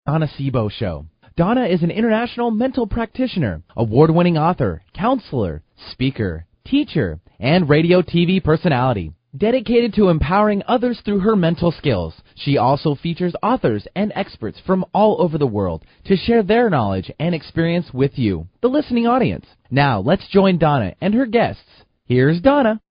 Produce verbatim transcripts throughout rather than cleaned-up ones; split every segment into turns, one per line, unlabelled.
Donna Sebo Show. Donna is an international mental practitioner, award-winning author, counselor, speaker, teacher, and radio T V personality. Dedicated to empowering others through her mental skills, she also features authors and experts from all over the world to share their knowledge and experience with you, the listening audience. Now, let's join Donna and her guests. Here's Donna.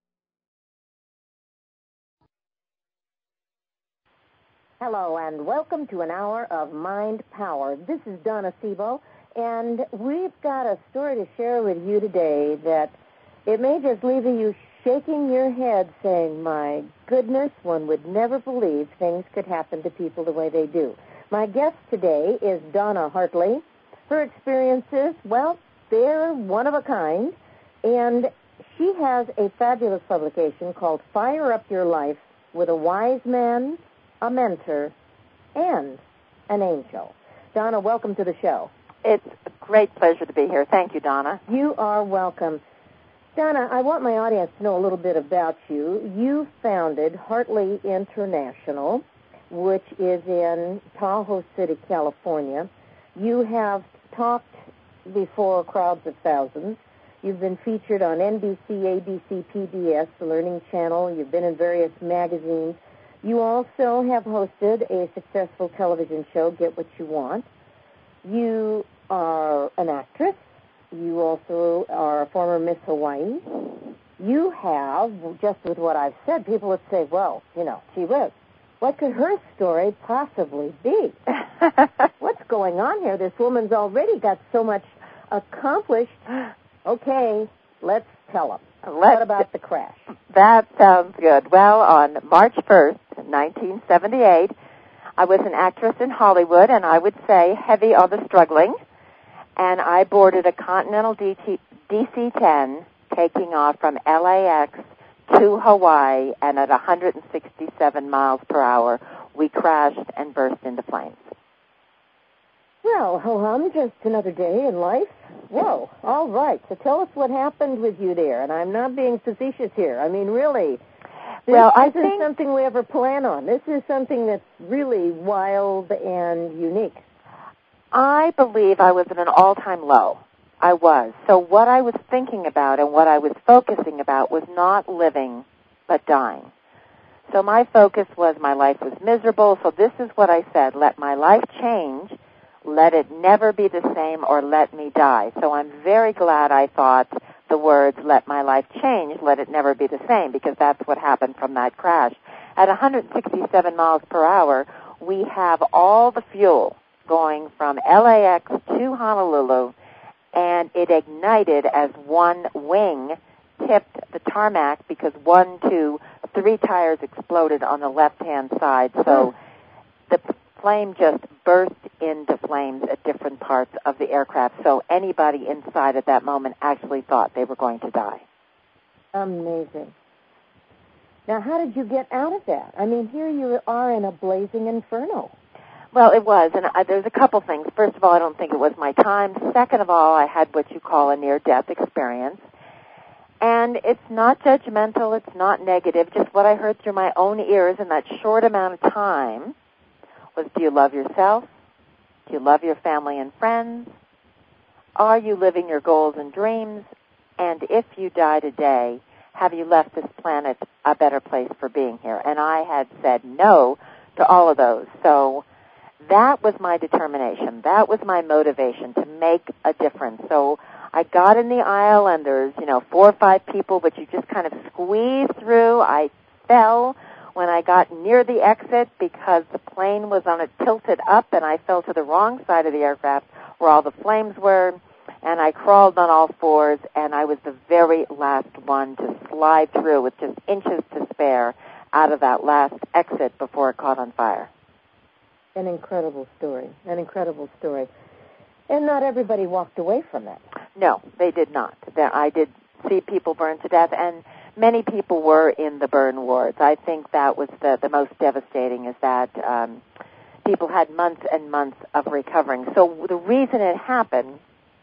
Hello, and welcome to an hour of Mind Power. This is Donna Sebo, and we've got a story to share with you today that it may just leave you shaking your head saying, my goodness, one would never believe things could happen to people the way they do. My guest today is Donna Hartley. Her experiences, well, they're one of a kind, and she has a fabulous publication called Fire Up Your Life with a Wise Man, a Mentor, and an Angel. Donna, welcome to the show.
It's a great pleasure to be here. Thank you, Donna.
You are welcome. Donna, I want my audience to know a little bit about you. You founded Hartley International, which is in Tahoe City, California. You have talked before crowds of thousands. You've been featured on N B C, A B C, P B S, the Learning Channel. You've been in various magazines. You also have hosted a successful television show, Get What You Want. You are an actress. You also are a former Miss Hawaii. You have, just with what I've said, people would say, well, you know, gee whiz, what could her story possibly be? What's going on here? This woman's already got so much accomplished. Okay, let's tell them. Let's, what about the crash?
That sounds good. Well, on March first, nineteen seventy-eight, I was an actress in Hollywood, and I would say heavy on the struggling. And I boarded a Continental D C ten taking off from L A X to Hawaii, and at one hundred sixty-seven miles per hour, we crashed and burst into flames.
Well, ho-hum, just another day in life. Whoa, all right. So tell us what happened with you there. And I'm not being facetious here. I mean, really, this
well, I
isn't
think...
something we ever plan on. This is something that's really wild and unique.
I believe I was at an all-time low. I was. So what I was thinking about and what I was focusing about was not living, but dying. So my focus was my life was miserable, so this is what I said, let my life change, let it never be the same, or let me die. So I'm very glad I thought the words, let my life change, let it never be the same, because that's what happened from that crash. At one hundred sixty-seven miles per hour, we have all the fuel going from L A X to Honolulu, and it ignited as one wing tipped the tarmac because one, two, three tires exploded on the left-hand side. So the flame just burst into flames at different parts of the aircraft. So anybody inside at that moment actually thought they were going to die.
Amazing. Now, how did you get out of that? I mean, here you are in a blazing inferno.
Well, it was, and I, there's a couple things. First of all, I don't think it was my time. Second of all, I had what you call a near-death experience. And it's not judgmental, it's not negative, just what I heard through my own ears in that short amount of time was, do you love yourself? Do you love your family and friends? Are you living your goals and dreams? And if you die today, have you left this planet a better place for being here? And I had said no to all of those. So that was my determination. That was my motivation to make a difference. So I got in the aisle, and there's, you know, four or five people, but you just kind of squeeze through. I fell when I got near the exit because the plane was on it tilted up, and I fell to the wrong side of the aircraft where all the flames were, and I crawled on all fours, and I was the very last one to slide through with just inches to spare out of that last exit before it caught on fire.
An incredible story, an incredible story. And not everybody walked away from that.
No, they did not. I did see people burn to death, and many people were in the burn wards. I think that was the, the most devastating, is that um, people had months and months of recovering. So the reason it happened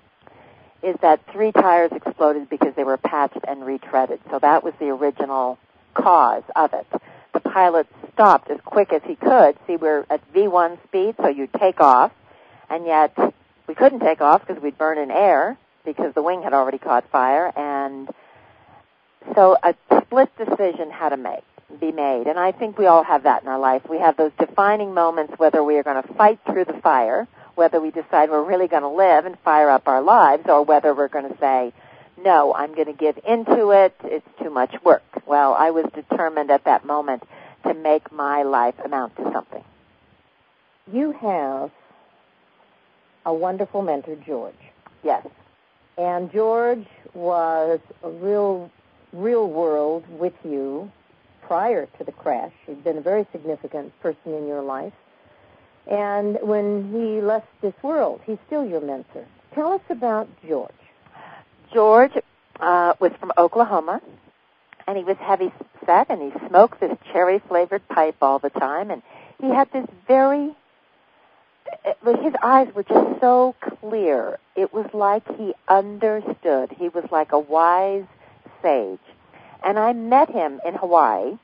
is that three tires exploded because they were patched and retreaded. So that was the original cause of it. The pilot stopped as quick as he could. See, we're at V one speed, so you take off. and yet we couldn't take off because we'd burn in air because the wing had already caught fire, and so a split decision had to make, be made, and I think we all have that in our life. We have those defining moments whether we are going to fight through the fire, whether we decide we're really going to live and fire up our lives, or whether we're going to say, no, I'm going to give into it, it's too much work. Well, I was determined at that moment to make my life amount to something.
You have a wonderful mentor, George.
Yes.
And George was a real, real world with you prior to the crash. He'd been a very significant person in your life. And when he left this world, he's still your mentor. Tell us about George.
George uh, was from Oklahoma, and he was heavy set, and he smoked this cherry-flavored pipe all the time, and he had this very, his eyes were just so clear. It was like he understood. He was like a wise sage. And I met him in Hawaii.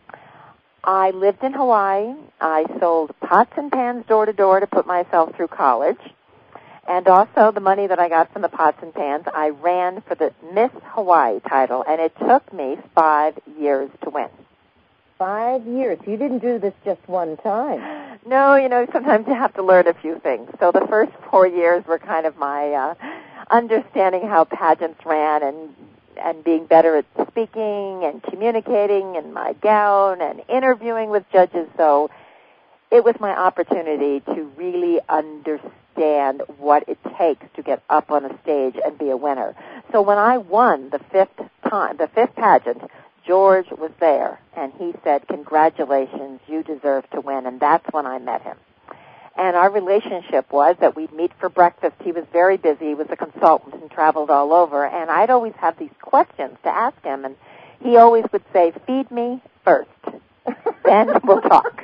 I lived in Hawaii. I sold pots and pans door to door to put myself through college. And also the money that I got from the pots and pans, I ran for the Miss Hawaii title, and it took me five years to win.
Five years. You didn't do this just one time.
No, you know, sometimes you have to learn a few things. So the first four years were kind of my uh, understanding how pageants ran and and being better at speaking and communicating in my gown and interviewing with judges. So it was my opportunity to really understand what it takes to get up on a stage and be a winner. So when I won the fifth time, the fifth pageant, George was there, and he said, congratulations, you deserve to win, and that's when I met him. And our relationship was that we'd meet for breakfast. He was very busy. He was a consultant and traveled all over, and I'd always have these questions to ask him, and he always would say, feed me first, then we'll talk.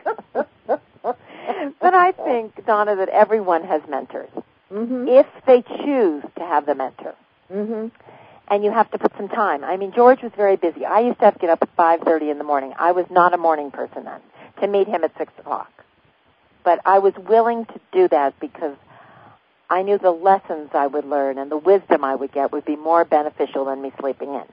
But I think, Donna, that everyone has mentors,
mm-hmm.
if they choose to have the mentor.
Mm-hmm.
And you have to put some time. I mean, George was very busy. I used to have to get up at five thirty in the morning. I was not a morning person then, to meet him at six o'clock. But I was willing to do that because I knew the lessons I would learn and the wisdom I would get would be more beneficial than me sleeping in.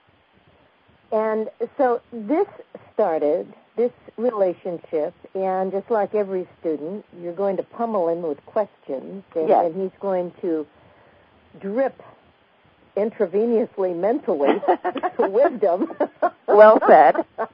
And so this started, this relationship, and just like every student, you're going to pummel him with questions, and,
yes.
and he's going to drip intravenously, mentally, wisdom.
Well said.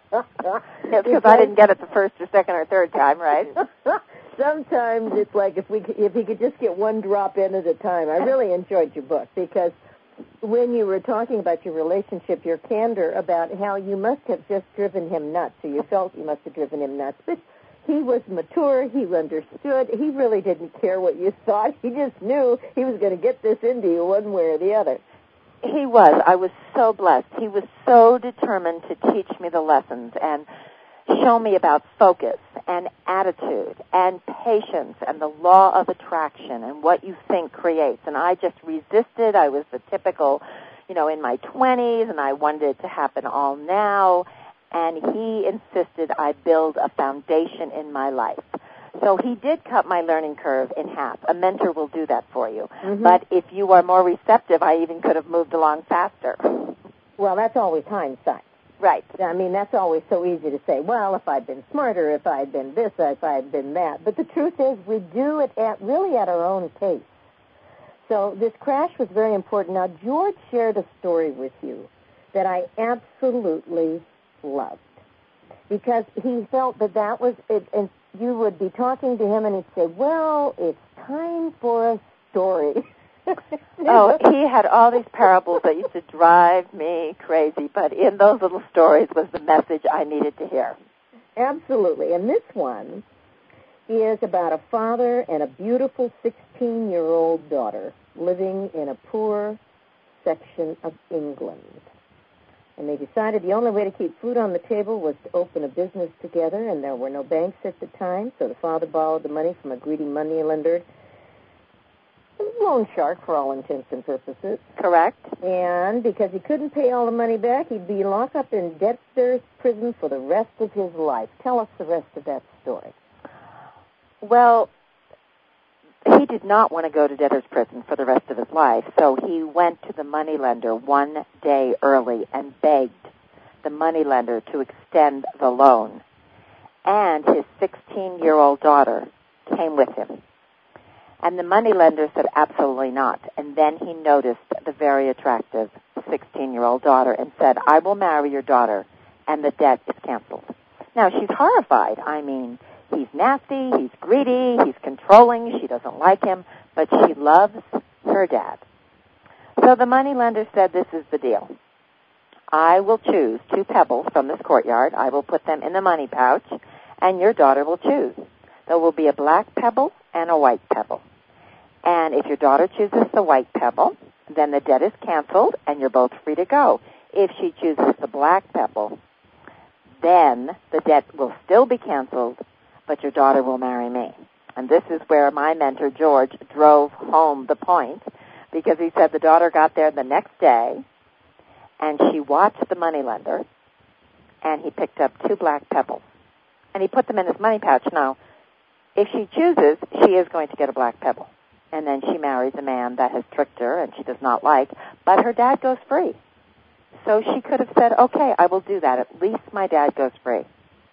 It's because I didn't get it the first or second or third time, right?
Sometimes it's like if we could, if he could just get one drop in at a time. I really enjoyed your book because when you were talking about your relationship, your candor about how you must have just driven him nuts, or you felt you must have driven him nuts. But he was mature. He understood. He really didn't care what you thought. He just knew he was going to get this into you one way or the other.
He was. I was so blessed. He was so determined to teach me the lessons and show me about focus and attitude and patience and the law of attraction and what you think creates. And I just resisted. I was the typical, you know, in my twenties, and I wanted it to happen all now. And he insisted I build a foundation in my life. So he did cut my learning curve in half. A mentor will do that for you.
Mm-hmm.
But if you are more receptive, I even could have moved along faster.
Well, that's always hindsight.
Right.
I mean, that's always so easy to say, well, if I'd been smarter, if I'd been this, if I'd been that. But the truth is we do it at really at our own pace. So this crash was very important. Now, George shared a story with you that I absolutely loved because he felt that that was it, and you would be talking to him and he'd say, well, it's time for a story.
Oh, he had all these parables that used to drive me crazy, but in those little stories was the message I needed to hear.
Absolutely. And this one is about a father and a beautiful sixteen-year-old daughter living in a poor section of England. And they decided the only way to keep food on the table was to open a business together, and there were no banks at the time, so the father borrowed the money from a greedy moneylender, a loan shark for all intents and purposes.
Correct.
And because he couldn't pay all the money back, he'd be locked up in debtor's prison for the rest of his life. Tell us the rest of that story.
Well, he did not want to go to debtor's prison for the rest of his life, so he went to the moneylender one day early and begged the moneylender to extend the loan. And his sixteen-year-old daughter came with him. And the moneylender said absolutely not. And then he noticed the very attractive sixteen-year-old daughter and said, I will marry your daughter, and the debt is canceled. Now, she's horrified. I mean, he's nasty, he's greedy, he's controlling, she doesn't like him, but she loves her dad. So the moneylender said, this is the deal. I will choose two pebbles from this courtyard. I will put them in the money pouch, and your daughter will choose. There will be a black pebble and a white pebble. And if your daughter chooses the white pebble, then the debt is canceled, and you're both free to go. If she chooses the black pebble, then the debt will still be canceled, but your daughter will marry me. And this is where my mentor, George, drove home the point, because he said the daughter got there the next day, and she watched the moneylender, and he picked up two black pebbles. And he put them in his money pouch. Now, if she chooses, she is going to get a black pebble. And then she marries a man that has tricked her and she does not like, but her dad goes free. So she could have said, okay, I will do that. At least my dad goes free.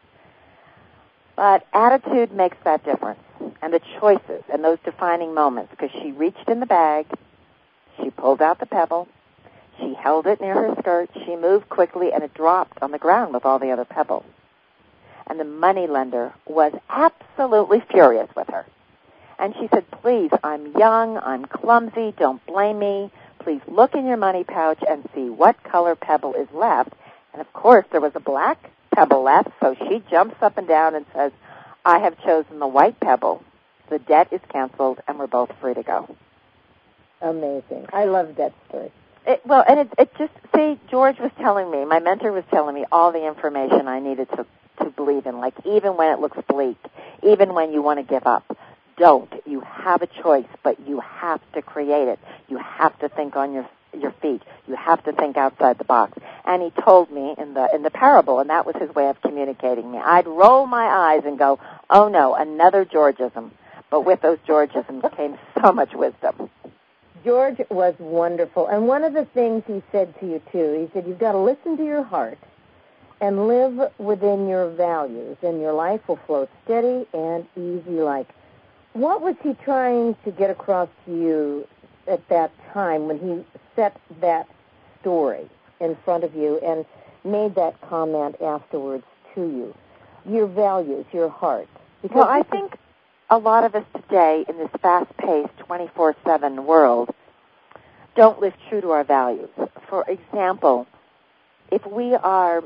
But attitude makes that difference, and the choices and those defining moments, because she reached in the bag, she pulled out the pebble, she held it near her skirt, she moved quickly, and it dropped on the ground with all the other pebbles. And the moneylender was absolutely furious with her. And she said, please, I'm young, I'm clumsy, don't blame me. Please look in your money pouch and see what color pebble is left. And, of course, there was a black pebble left, so she jumps up and down and says, I have chosen the white pebble. The debt is canceled, and we're both free to go.
Amazing. I love that story.
It, well, and it, it just, see, George was telling me, my mentor was telling me all the information I needed to, to believe in, like even when it looks bleak, even when you want to give up. Don't. You have a choice, but you have to create it. You have to think on your your feet. You have to think outside the box. And he told me in the in the parable, and that was his way of communicating me. I'd roll my eyes and go, oh no, another Georgism. But with those Georgisms came so much wisdom.
George was wonderful. And one of the things he said to you, too, he said, you've got to listen to your heart and live within your values, and your life will flow steady and easy like. What was he trying to get across to you at that time when he set that story in front of you and made that comment afterwards to you? Your values, your heart. Because
well, I think a lot of us today in this fast-paced twenty-four seven world don't live true to our values. For example, if we are,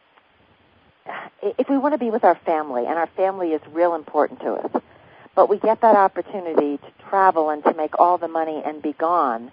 if we want to be with our family, and our family is real important to us, but we get that opportunity to travel and to make all the money and be gone,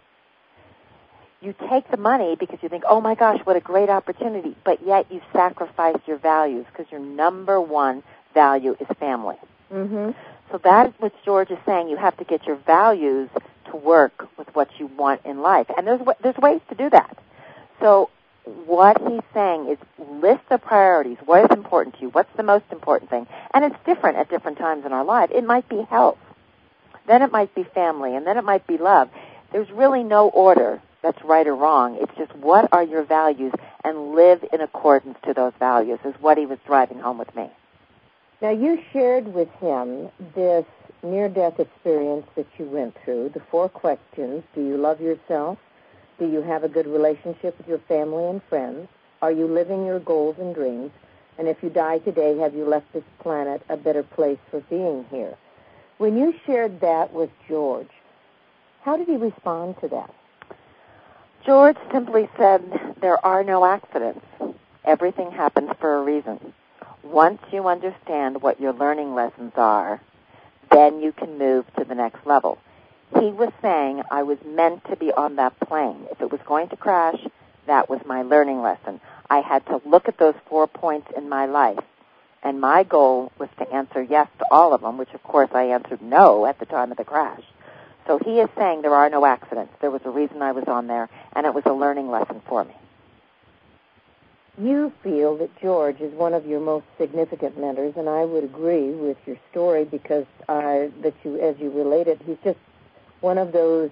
you take the money because you think, oh my gosh, what a great opportunity, but yet you've sacrificed your values because your number one value is family.
Mm-hmm.
So that is what George is saying. You have to get your values to work with what you want in life. And there's there's ways to do that. So what he's saying is list the priorities. What is important to you? What's the most important thing? And it's different at different times in our life. It might be health. Then it might be family. And then it might be love. There's really no order that's right or wrong. It's just what are your values, and live in accordance to those values is what he was driving home with me.
Now, you shared with him this near-death experience that you went through, the four questions. Do you love yourself? Do you have a good relationship with your family and friends? Are you living your goals and dreams? And if you die today, have you left this planet a better place for being here? When you shared that with George, how did he respond to that?
George simply said, there are no accidents. Everything happens for a reason. Once you understand what your learning lessons are, then you can move to the next level. He was saying I was meant to be on that plane. If it was going to crash, that was my learning lesson. I had to look at those four points in my life, and my goal was to answer yes to all of them, which, of course, I answered no at the time of the crash. So he is saying there are no accidents. There was a reason I was on there, and it was a learning lesson for me.
you feel that George is one of your most significant mentors, and I would agree with your story because I, that you, as you related, he's just one of those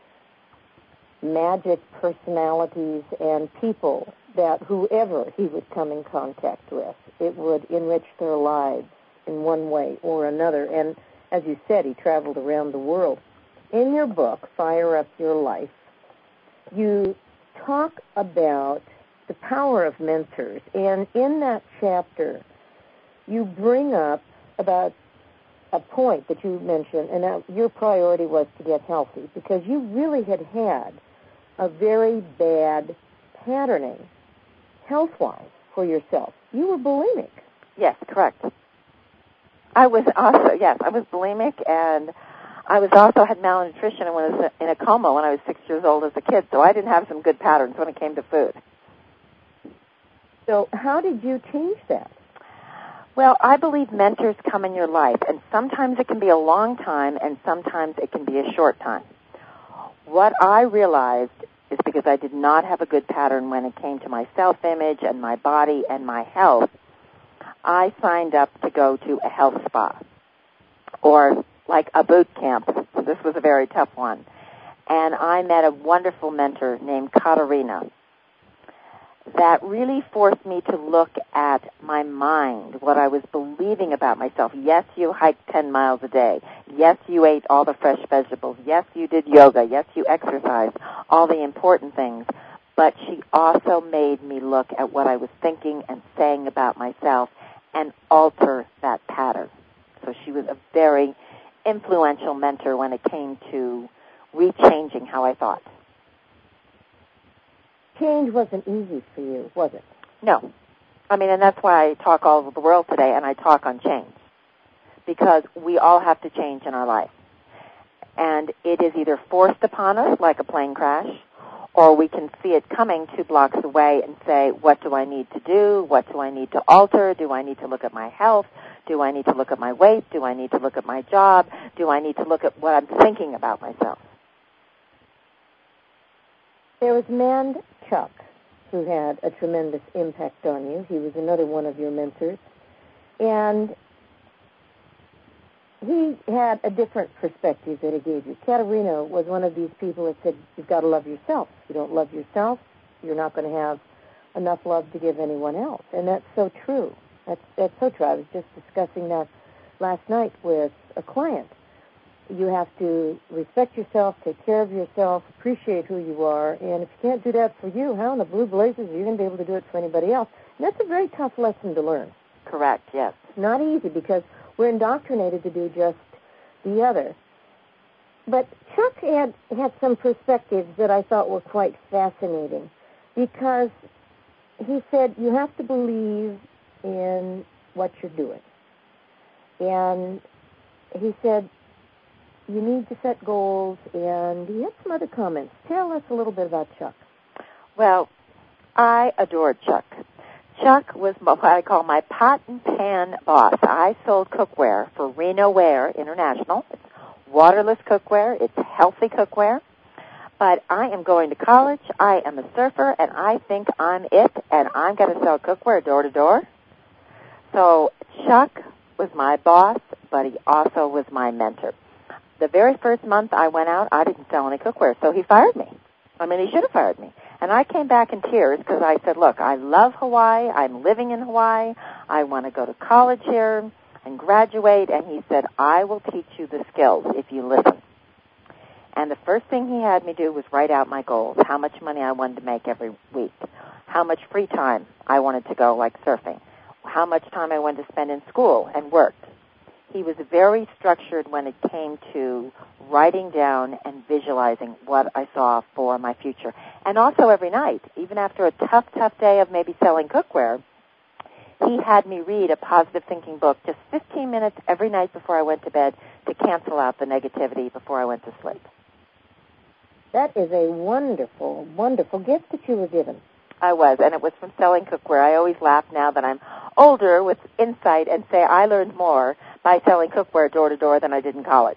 magic personalities and people that whoever he would come in contact with, it would enrich their lives in one way or another. And as you said, he traveled around the world. In your book, Fire Up Your Life, you talk about the power of mentors. And in that chapter, you bring up about a point that you mentioned, and that your priority was to get healthy because you really had had a very bad patterning health-wise for yourself. You were bulimic.
Yes, correct. I was also, yes, I was bulimic, and I was also had malnutrition and was in a coma when I was six years old as a kid, so I didn't have some good patterns when it came to food.
So how did you change that?
Well, I believe mentors come in your life, and sometimes it can be a long time, and sometimes it can be a short time. What I realized is because I did not have a good pattern when it came to my self-image and my body and my health, I signed up to go to a health spa or like a boot camp. So this was a very tough one. And I met a wonderful mentor named Katarina that really forced me to look at my mind, what I was believing about myself. Yes, you hiked ten miles a day. Yes, you ate all the fresh vegetables. Yes, you did yoga. Yes, you exercised, all the important things. But she also made me look at what I was thinking and saying about myself and alter that pattern. So she was a very influential mentor when it came to rechanging how I thought.
Change wasn't easy for you, was it?
No. I mean, and that's why I talk all over the world today, and I talk on change. Because we all have to change in our life. And it is either forced upon us, like a plane crash, or we can see it coming two blocks away and say, what do I need to do? What do I need to alter? Do I need to look at my health? Do I need to look at my weight? Do I need to look at my job? Do I need to look at what I'm thinking about myself?
There was a man, Chuck, who had a tremendous impact on you. He was another one of your mentors. And he had a different perspective that he gave you. Katerina was one of these people that said, you've got to love yourself. If you don't love yourself, you're not going to have enough love to give anyone else. And that's so true. That's, that's so true. I was just discussing that last night with a client. You have to respect yourself, take care of yourself, appreciate who you are, and if you can't do that for you, how in the blue blazes are you going to be able to do it for anybody else? And that's a very tough lesson to learn.
Correct, yes.
Not easy because we're indoctrinated to do just the other. But Chuck had, had some perspectives that I thought were quite fascinating because he said you have to believe in what you're doing. And he said you need to set goals, and he had some other comments. Tell us a little bit about Chuck.
Well, I adored Chuck. Chuck was what I call my pot and pan boss. I sold cookware for Reno Ware International. It's waterless cookware. It's healthy cookware. But I am going to college. I am a surfer, and I think I'm it, and I'm going to sell cookware door to door. So Chuck was my boss, but he also was my mentor. The very first month I went out, I didn't sell any cookware, so he fired me. I mean, he should have fired me. And I came back in tears because I said, look, I love Hawaii. I'm living in Hawaii. I want to go to college here and graduate. And he said, I will teach you the skills if you listen. And the first thing he had me do was write out my goals, how much money I wanted to make every week, how much free time I wanted to go, like surfing, how much time I wanted to spend in school and work. He was very structured when it came to writing down and visualizing what I saw for my future. And also every night, even after a tough, tough day of maybe selling cookware, he had me read a positive thinking book just fifteen minutes every night before I went to bed to cancel out the negativity before I went to sleep.
That is a wonderful, wonderful gift that you were given.
I was, and it was from selling cookware. I always laugh now that I'm older with insight and say I learned more by selling cookware door to door than I did in college.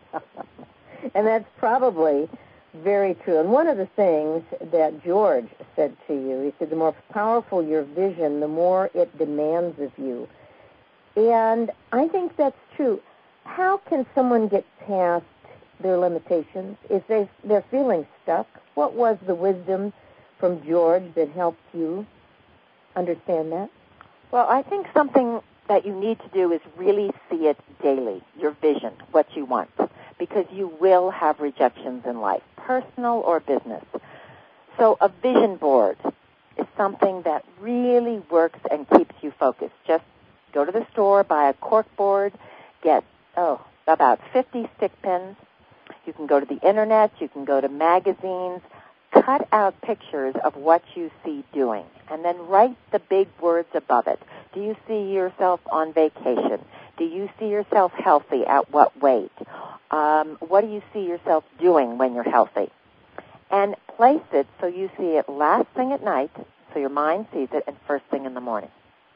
And that's probably very true. And one of the things that George said to you. He said, the more powerful your vision, the more it demands of you. And I think that's true. How can someone get past their limitations if they, they're feeling stuck? What was the wisdom from George that helped you understand that?
Well, I think something that you need to do is really see it daily, your vision, what you want, because you will have rejections in life, personal or business. So a vision board is something that really works and keeps you focused. Just go to the store, buy a cork board, get, oh, about fifty stick pins. You can go to the Internet, you can go to magazines, cut out pictures of what you see doing, and then write the big words above it. Do you see yourself on vacation? Do you see yourself healthy? At what weight? Um, what do you see yourself doing when you're healthy? And place it so you see it last thing at night, so your mind sees it, and first thing in the morning.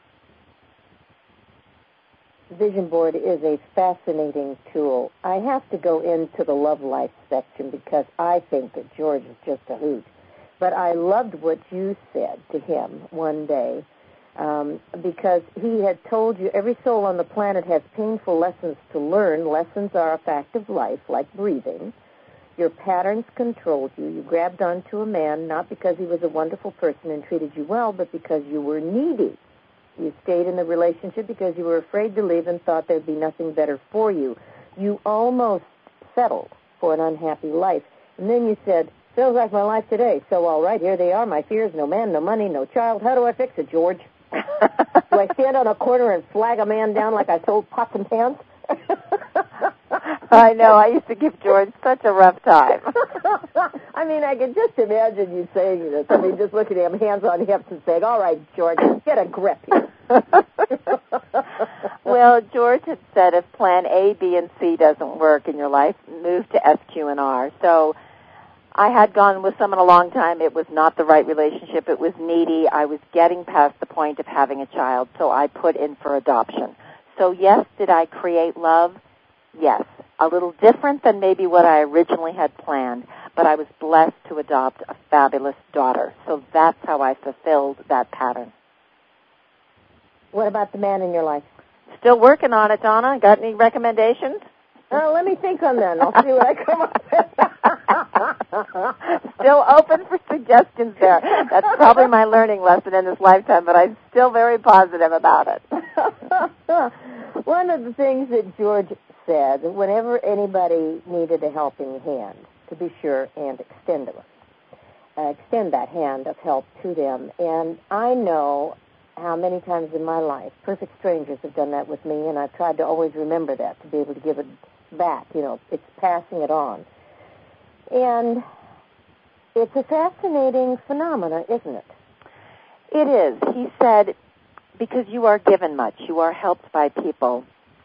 Vision board is a fascinating tool. I have to go into the love life section because I think that George is just a hoot. But I loved what you said to him one day um, because he had told you every soul on the planet has painful lessons to learn. Lessons are a fact of life, like breathing. Your patterns controlled you. You grabbed onto a man not because he was a wonderful person and treated you well, but because you were needy. You stayed in the relationship because you were afraid to leave and thought there'd be nothing better for you. You almost settled for an unhappy life. And then you said, feels like my life today. So, all right, here they are, my fears, no man, no money, no child. How do I fix it, George? Do I stand on a corner and flag a man down like I sold pots and pans?
I know. I used to give George such a rough time.
I mean, I can just imagine you saying this. I mean, just looking at him, hands on hips, and saying, all right, George, get a grip here.
Well, George had said if plan A, B, and C doesn't work in your life, move to S, Q, and R. So I had gone with someone a long time. It was not the right relationship. It was needy. I was getting past the point of having a child, so I put in for adoption. So, yes, did I create love? Yes. A little different than maybe what I originally had planned, but I was blessed to adopt a fabulous daughter. So that's how I fulfilled that pattern.
What about the man in your life?
Still working on it, Donna. Got any recommendations?
Uh, let me think on that, and I'll see what I come up with.
Still open for suggestions there. That's probably my learning lesson in this lifetime, but I'm still very positive about it.
One of the things that George said, whenever anybody needed a helping hand, to be sure, and extend, them, uh, extend that hand of help to them. And I know how many times in my life perfect strangers have done that with me, and I've tried to always remember that, to be able to give it back. You know, it's passing it on. And it's a fascinating phenomena, isn't it?
It is. He said, because you are given much, you are helped by people.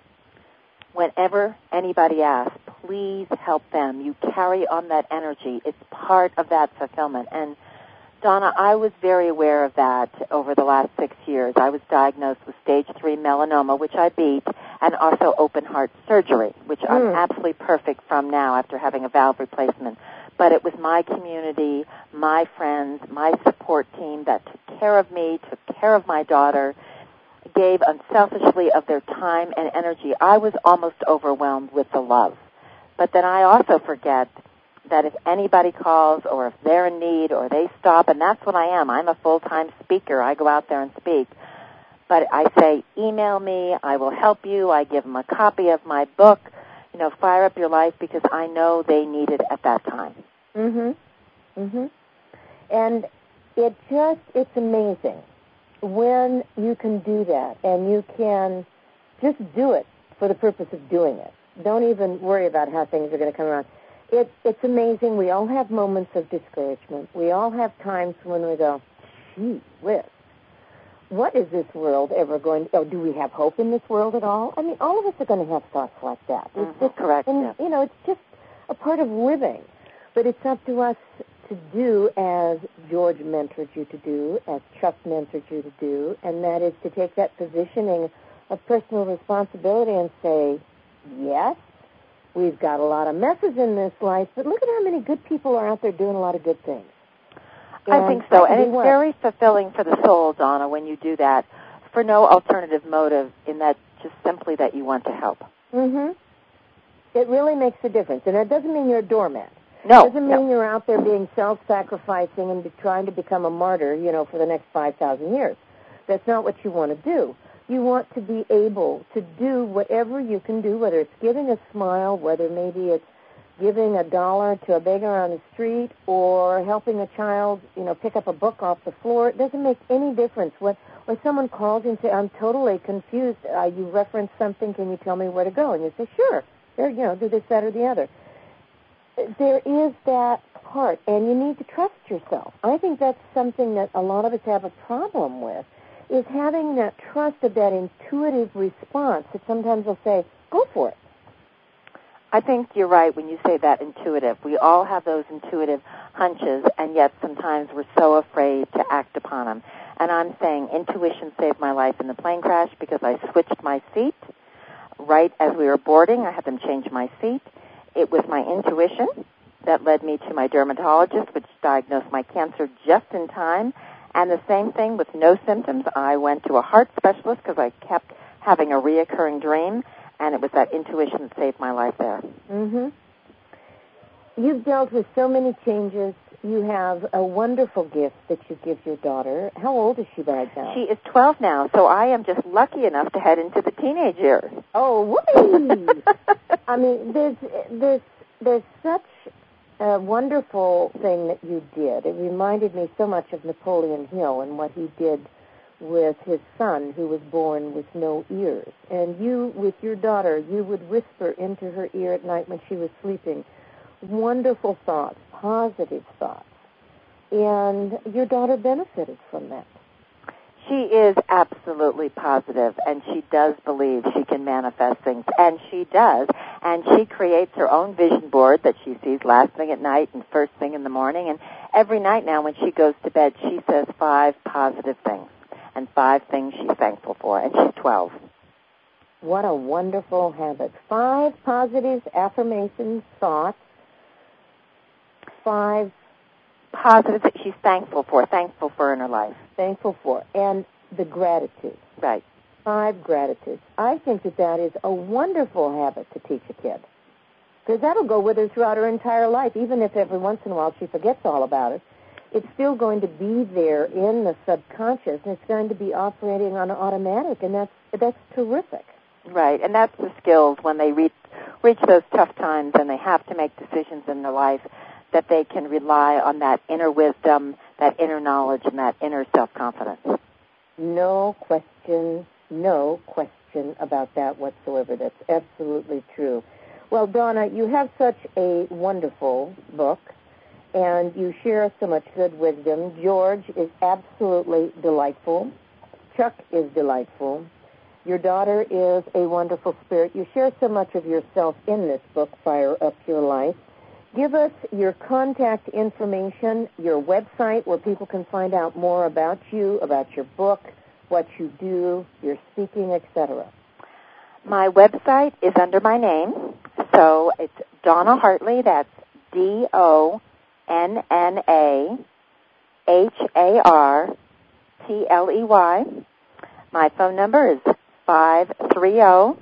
Whenever anybody asks, please help them. You carry on that energy. It's part of that fulfillment. And Donna, I was very aware of that over the last six years. I was diagnosed with stage three melanoma, which I beat, and also open heart surgery, which mm. I'm absolutely perfect from now after having a valve replacement. But it was my community, my friends, my support team that took care of me, took care of my daughter, gave unselfishly of their time and energy. I was almost overwhelmed with the love. But then I also forget that if anybody calls or if they're in need or they stop, and that's what I am. I'm a full-time speaker. I go out there and speak. But I say, email me. I will help you. I give them a copy of my book, you know, Fire Up Your Life, because I know they need it at that time.
Mm-hmm. Mm-hmm. And it just, it's amazing when you can do that and you can just do it for the purpose of doing it. Don't even worry about how things are going to come around. It, it's amazing. We all have moments of discouragement. We all have times when we go, gee whiz, what is this world ever going to, oh, do we have hope in this world at all? I mean, all of us are going to have thoughts like that. It's
mm-hmm.
just,
correct.
And,
yeah.
you know, it's just a part of living. But it's up to us to do as George mentored you to do, as Chuck mentored you to do, and that is to take that positioning of personal responsibility and say, yes, we've got a lot of messes in this life, but look at how many good people are out there doing a lot of good things.
I think so, and it's very fulfilling for the soul, Donna, when you do that for no alternative motive, in that just simply that you want to help.
Mm-hmm. It really makes a difference, and it doesn't mean you're a doormat.
No.
It doesn't mean
no.
you're out there being self-sacrificing and be trying to become a martyr, you know, for the next five thousand years. That's not what you want to do. You want to be able to do whatever you can do, whether it's giving a smile, whether maybe it's giving a dollar to a beggar on the street, or helping a child, you know, pick up a book off the floor. It doesn't make any difference. When, when someone calls and says, I'm totally confused, uh, you reference something, can you tell me where to go? And you say, sure, there, you know, do this, that, or the other. There is that part, and you need to trust yourself. I think that's something that a lot of us have a problem with, is having that trust of that intuitive response that sometimes will say, go for it.
I think you're right when you say that intuitive. We all have those intuitive hunches, and yet sometimes we're so afraid to act upon them. And I'm saying intuition saved my life in the plane crash because I switched my seat right as we were boarding. I had them change my seat. It was my intuition that led me to my dermatologist, which diagnosed my cancer just in time. And the same thing with no symptoms. I went to a heart specialist because I kept having a reoccurring dream. And it was that intuition that saved my life there.
Mm-hmm. You've dealt with so many changes. You have a wonderful gift that you give your daughter. How old is she right now?
She is twelve now, so I am just lucky enough to head into the teenage years.
Oh, whoopee! I mean, there's, there's, there's such a wonderful thing that you did. It reminded me so much of Napoleon Hill and what he did with his son, who was born with no ears. And you, with your daughter, you would whisper into her ear at night when she was sleeping wonderful thoughts, positive thoughts. And your daughter benefited from that.
She is absolutely positive, and she does believe she can manifest things, and she does. And she creates her own vision board that she sees last thing at night and first thing in the morning. And every night now when she goes to bed, she says five positive things and five things she's thankful for, and she's twelve.
What a wonderful habit. Five positive affirmations, thoughts, five
positive that she's thankful for, thankful for in her life.
Thankful for, and the gratitude.
Right.
Five gratitudes. I think that that is a wonderful habit to teach a kid, because that'll go with her throughout her entire life, even if every once in a while she forgets all about it. It's still going to be there in the subconscious, and it's going to be operating on automatic, and that's that's terrific.
Right, and that's the skills when they reach, reach those tough times and they have to make decisions in their life, that they can rely on that inner wisdom, that inner knowledge, and that inner self-confidence.
No question, no question about that whatsoever. That's absolutely true. Well, Donna, you have such a wonderful book, and you share so much good wisdom. George is absolutely delightful. Chuck is delightful. Your daughter is a wonderful spirit. You share so much of yourself in this book, Fire Up Your Life. Give us your contact information, your website where people can find out more about you, about your book, what you do, your speaking, et cetera.
My website is under my name, so it's Donna Hartley. That's D O N N A H A R T L E Y. My phone number is five three zero,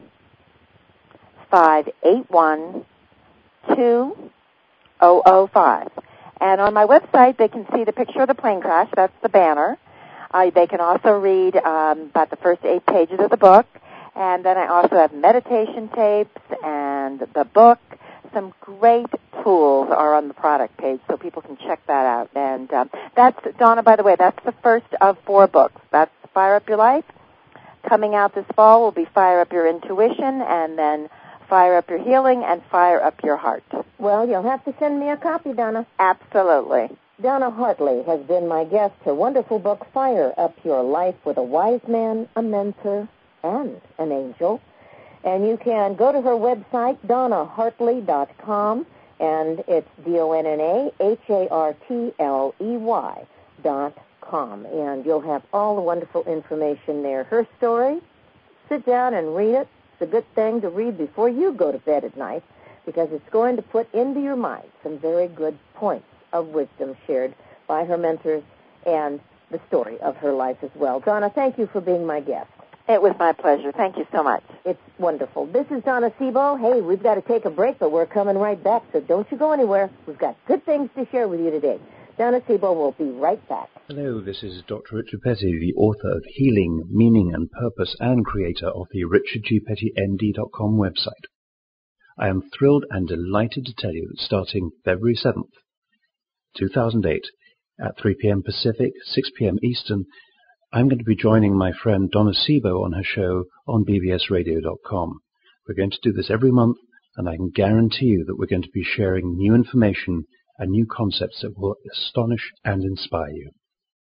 five eight one, two zero zero five. And on my website, they can see the picture of the plane crash. That's the banner. Uh, they can also read um, about the first eight pages of the book. And then I also have meditation tapes and the book. Some great tools are on the product page, so people can check that out. And um, that's, Donna, by the way, that's the first of four books. That's Fire Up Your Life. Coming out this fall will be Fire Up Your Intuition, and then Fire Up Your Healing, and Fire Up Your Heart.
Well, you'll have to send me a copy, Donna.
Absolutely.
Donna Hartley has been my guest. Her wonderful book, Fire Up Your Life, with a wise man, a mentor, and an angel. And you can go to her website, donna hartley dot com, and it's D O N N A H A R T L E Y dot com. And you'll have all the wonderful information there. Her story, sit down and read it. It's a good thing to read before you go to bed at night, because it's going to put into your mind some very good points of wisdom shared by her mentors and the story of her life as well. Donna, thank you for being my guest.
It was my pleasure. Thank you so much.
It's wonderful. This is Donna Sebo. Hey, we've got to take a break, but we're coming right back, so don't you go anywhere. We've got good things to share with you today. Donna Sebo will be right back.
Hello, this is Doctor Richard Petty, the author of Healing, Meaning and Purpose and creator of the richard g petty n d dot com website. I am thrilled and delighted to tell you that starting February seventh, two thousand eight, at three p.m. Pacific, six p.m. Eastern, I'm going to be joining my friend Donna Sebo on her show on b b s radio dot com. We're going to do this every month, and I can guarantee you that we're going to be sharing new information and new concepts that will astonish and inspire you.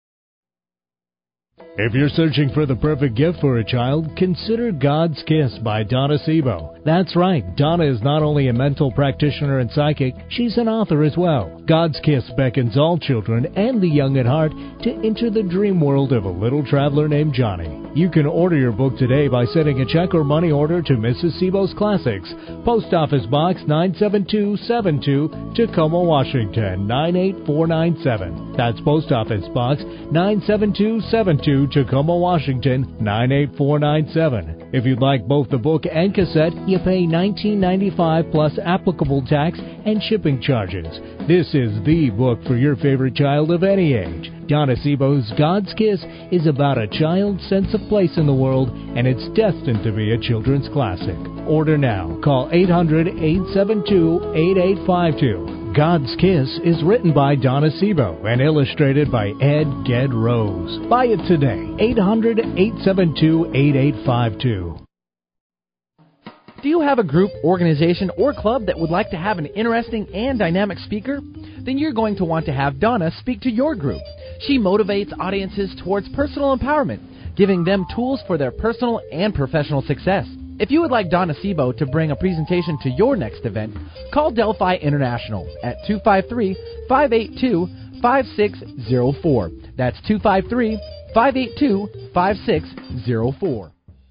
If you're searching for the perfect gift for a child, consider God's Kiss by Donna Sebo. That's right, Donna is not only a mental practitioner and psychic, she's an author as well. God's Kiss beckons all children and the young at heart to enter the dream world of a little traveler named Johnny. You can order your book today by sending a check or money order to Missus Sebo's Classics, Post Office Box nine seven two seven two, Tacoma, Washington nine eight four nine seven. That's Post Office Box nine seven two seven two, Tacoma, Washington nine eight four nine seven. If you'd like both the book and cassette, you pay nineteen ninety-five dollars plus applicable tax and shipping charges. This is the book for your favorite child of any age. Donna Sebo's God's Kiss is about a child's sense of place in the world, and it's destined to be a children's classic. Order now. Call eight hundred, eight seven two, eight eight five two. God's Kiss is written by Donna Sebo and illustrated by Ed Ged Rose. Buy it today. eight hundred, eight seven two, eight eight five two.
Do you have a group, organization, or club that would like to have an interesting and dynamic speaker? Then you're going to want to have Donna speak to your group. She motivates audiences towards personal empowerment, giving them tools for their personal and professional success. If you would like Donna Sebo to bring a presentation to your next event, call Delphi International at two five three, five eight two, five six zero four. That's two five three, five eight two, five six zero four.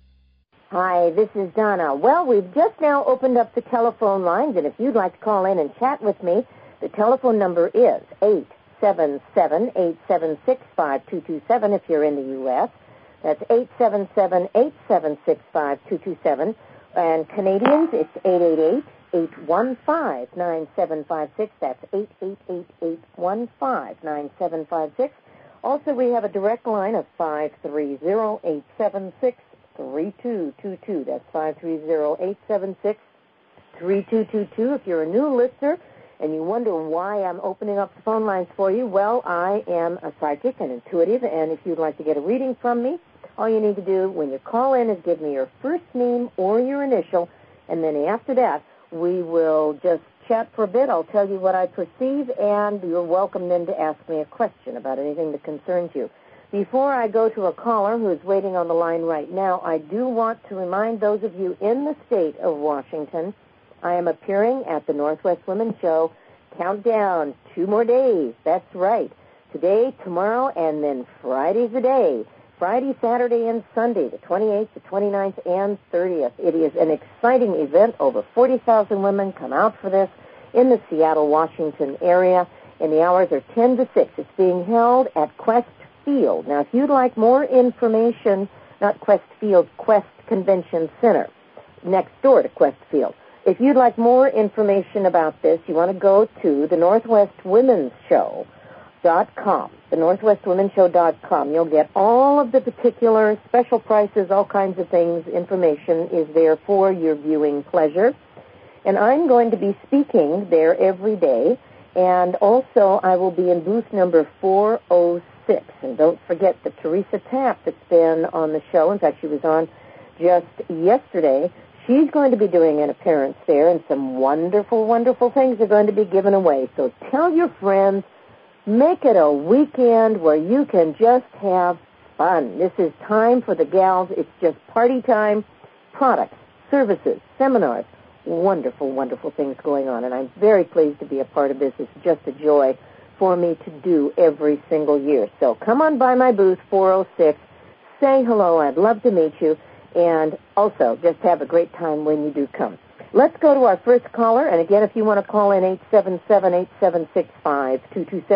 Hi, this is Donna. Well, we've just now opened up the telephone lines, and if you'd like to call in and chat with me, the telephone number is eight seven seven, eight seven six, five two two seven if you're in the U S That's eight seven seven, eight seven six, five two two seven. And Canadians, it's eight eight eight, eight one five, nine seven five six. That's eight eight eight, eight one five, nine seven five six. Also, we have a direct line of five three zero, eight seven six, three two two two. That's five three zero, eight seven six, three two two two. If you're a new listener and you wonder why I'm opening up the phone lines for you, well, I am a psychic and intuitive, and if you'd like to get a reading from me, all you need to do when you call in is give me your first name or your initial, and then after that, we will just chat for a bit. I'll tell you what I perceive, and you're welcome then to ask me a question about anything that concerns you. Before I go to a caller who's waiting on the line right now, I do want to remind those of you in the state of Washington, I am appearing at the Northwest Women's Show. Countdown, two more days. That's right. Today, tomorrow, and then Friday's a day. Friday, Saturday, and Sunday, the twenty-eighth, the twenty-ninth, and thirtieth. It is an exciting event. Over forty thousand women come out for this in the Seattle, Washington area, and the hours are ten to six. It's being held at Quest Field. Now, if you'd like more information, not Quest Field, Quest Convention Center, next door to Quest Field. If you'd like more information about this, you want to go to the Northwest Women's Show dot com, the Northwest Women's Show dot com. You'll get all of the particular special prices, all kinds of things. Information is there for your viewing pleasure. And I'm going to be speaking there every day. And also, I will be in booth number four oh six. And don't forget that Teresa Tapp, that's been on the show, in fact, she was on just yesterday, she's going to be doing an appearance there, and some wonderful, wonderful things are going to be given away. So tell your friends, make it a weekend where you can just have fun. This is time for the gals. It's just party time, products, services, seminars, wonderful, wonderful things going on. And I'm very pleased to be a part of this. It's just a joy for me to do every single year. So come on by my booth, four oh six. Say hello. I'd love to meet you. And also, just have a great time when you do come. Let's go to our first caller. And again, if you want to call in, eight seven seven, eight seven six, five two two seven,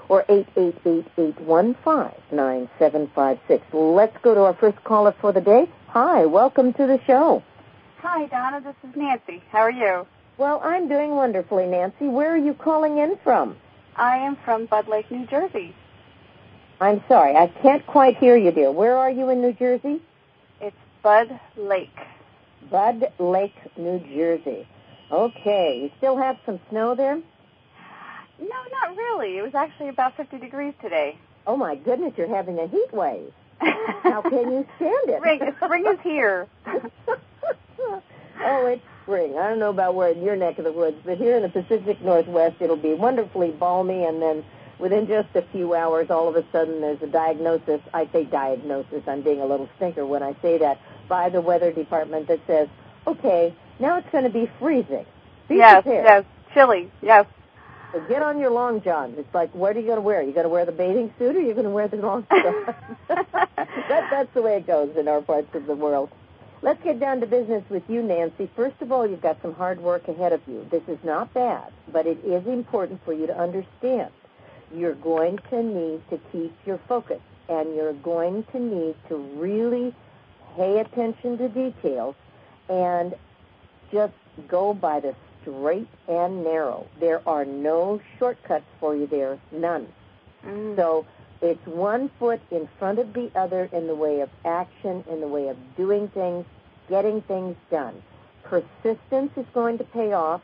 or eight eight eight, eight one five, nine seven five six. Let's go to our first caller for the day. Hi, welcome to the show.
Hi, Donna. This is Nancy. How are you?
Well, I'm doing wonderfully, Nancy. Where are you calling in from?
I am from Bud Lake, New Jersey.
I'm sorry, I can't quite hear you, dear. Where are you in New Jersey?
It's Bud Lake.
Bud Lake, New Jersey. Okay, you still have some snow there?
No, not really. It was actually about fifty degrees today.
Oh, my goodness, you're having a heat wave. How can you stand it?
Spring, spring is here.
Oh, it's spring. I don't know about where in your neck of the woods, but here in the Pacific Northwest, it'll be wonderfully balmy, and then within just a few hours, all of a sudden, there's a diagnosis. I say diagnosis. I'm being a little stinker when I say that, by the weather department that says, okay, now it's going to be freezing. Be
yes,
prepared.
yes, chilly, yes.
So get on your long johns. It's like, what are you going to wear? Are you going to wear the bathing suit, or are you going to wear the long johns? that, that's the way it goes in our parts of the world. Let's get down to business with you, Nancy. First of all, you've got some hard work ahead of you. This is not bad, but it is important for you to understand. You're going to need to keep your focus, and you're going to need to really pay attention to details and just go by the straight and narrow. There are no shortcuts for you there, none.
Mm.
So it's one foot in front of the other in the way of action, in the way of doing things, getting things done. Persistence is going to pay off.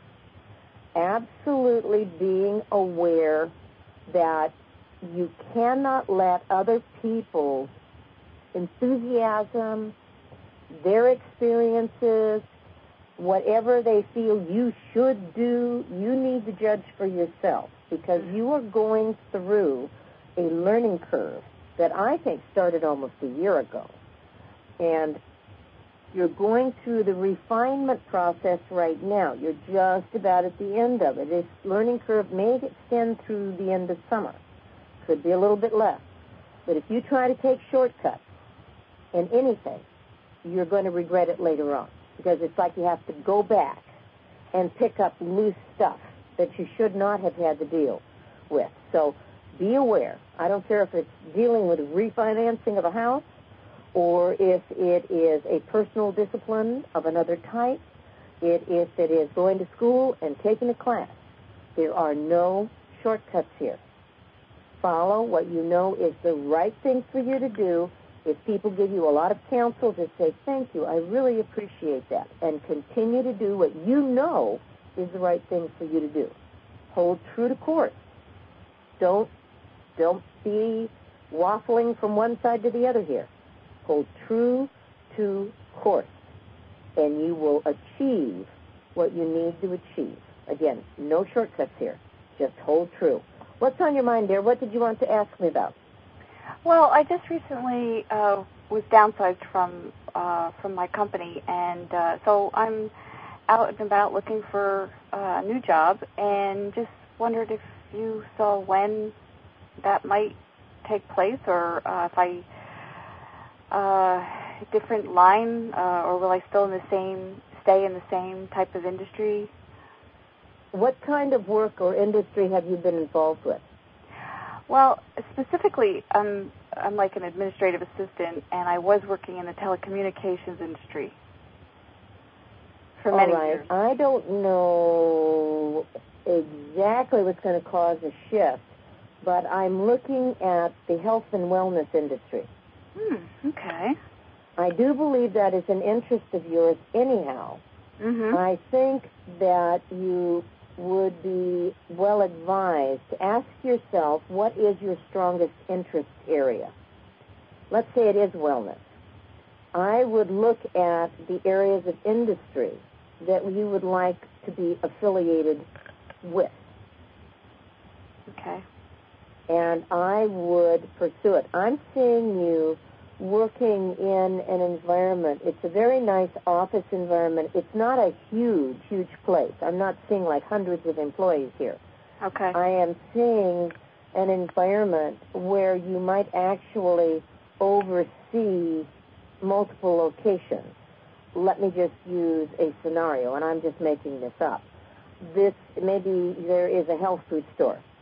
Absolutely being aware that you cannot let other people's enthusiasm, their experiences, whatever they feel you should do, you need to judge for yourself, because you are going through a learning curve that I think started almost a year ago. And you're going through the refinement process right now. You're just about at the end of it. This learning curve may extend through the end of summer. Could be a little bit less. But if you try to take shortcuts in anything, you're going to regret it later on, because it's like you have to go back and pick up loose stuff that you should not have had to deal with. So be aware. I don't care if it's dealing with refinancing of a house or if it is a personal discipline of another type, it, if it is going to school and taking a class. There are no shortcuts here. Follow what you know is the right thing for you to do. If people give you a lot of counsel, just say, thank you, I really appreciate that, and continue to do what you know is the right thing for you to do. Hold true to course. Don't, don't be waffling from one side to the other here. Hold true to course, and you will achieve what you need to achieve. Again, no shortcuts here. Just hold true. What's on your mind, dear? What did you want to ask me about?
Well, I just recently uh, was downsized from uh, from my company, and uh, so I'm out and about looking for uh, a new job, and just wondered if you saw when that might take place, or uh, if I uh, different line, uh, or will I still in the same stay in the same type of industry?
What kind of work or industry have you been involved with?
Well, specifically, I'm, I'm like an administrative assistant, and I was working in the telecommunications industry for many
All right.
years.
I don't know exactly what's going to cause a shift, but I'm looking at the health and wellness industry.
Hmm, okay.
I do believe that is an interest of yours anyhow.
Mm-hmm.
I think that you would be well advised to ask yourself, what is your strongest interest area? Let's say it is wellness. I would look at the areas of industry that you would like to be affiliated with.
Okay.
And I would pursue it. I'm seeing you working in an environment. It's a very nice office environment. It's not a huge, huge place. I'm not seeing like hundreds of employees here.
Okay.
I am seeing an environment where you might actually oversee multiple locations. Let me just use a scenario, and I'm just making this up. This, maybe there is a health food store.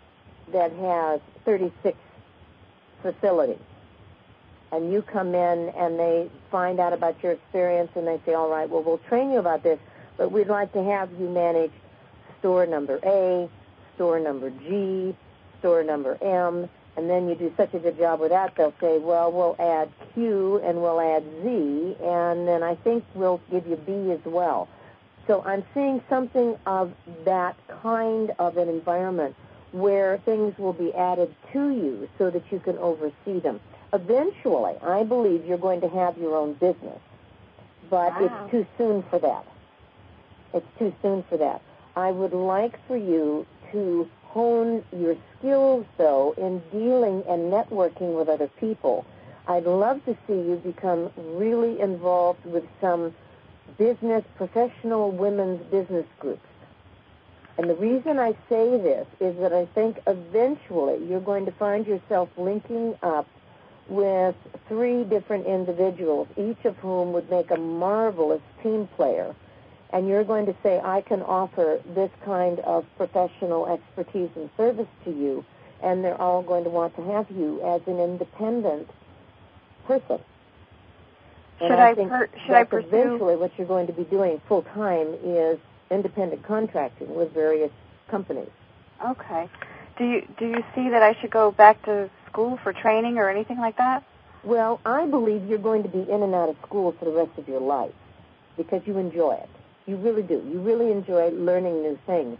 that has thirty-six facilities, and you come in and they find out about your experience and they say, all right, well, we'll train you about this, but we'd like to have you manage store number A, store number G, store number M, and then you do such a good job with that, they'll say, well, we'll add Q and we'll add Z, and then I think we'll give you B as well. So I'm seeing something of that kind of an environment where things will be added to you so that you can oversee them. Eventually, I believe you're going to have your own business, but
wow.
it's too soon for that. It's too soon for that. I would like for you to hone your skills, though, in dealing and networking with other people. I'd love to see you become really involved with some business, professional women's business groups. And the reason I say this is that I think eventually you're going to find yourself linking up with three different individuals, each of whom would make a marvelous team player. And you're going to say, I can offer this kind of professional expertise and service to you, and they're all going to want to have you as an independent person.
Should
And I,
I,
think
per- should I pursue...
eventually what you're going to be doing full-time is independent contracting with various companies.
Okay. Do you do you see that I should go back to school for training or anything like that?
Well, I believe you're going to be in and out of school for the rest of your life because you enjoy it. You really do. You really enjoy learning new things.